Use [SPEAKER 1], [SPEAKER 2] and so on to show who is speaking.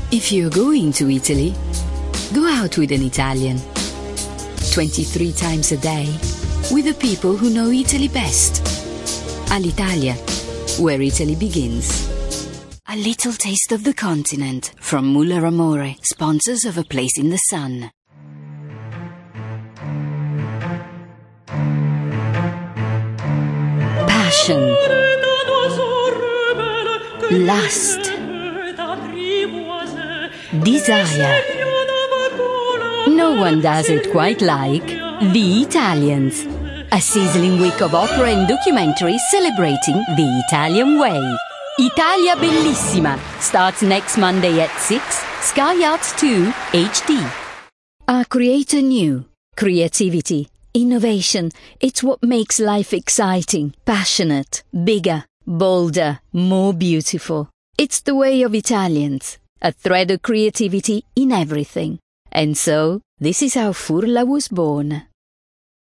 [SPEAKER 1] If you're going to Italy, go out with an Italian. 23 times a day, with the people who know Italy best. Alitalia, where Italy begins. A little taste of the continent from Muller Amore, sponsors of A Place in the Sun. Passion. Lust. Desire. No one does it quite like The Italians. A sizzling week of opera and documentaries celebrating the Italian way. Italia Bellissima starts next Monday at 6, Sky Arts 2 HD. Our creator knew creativity, innovation, it's what makes life exciting, passionate, bigger, bolder, more beautiful. It's the way of Italians, a thread of creativity in everything. And so, this is how Furla was born.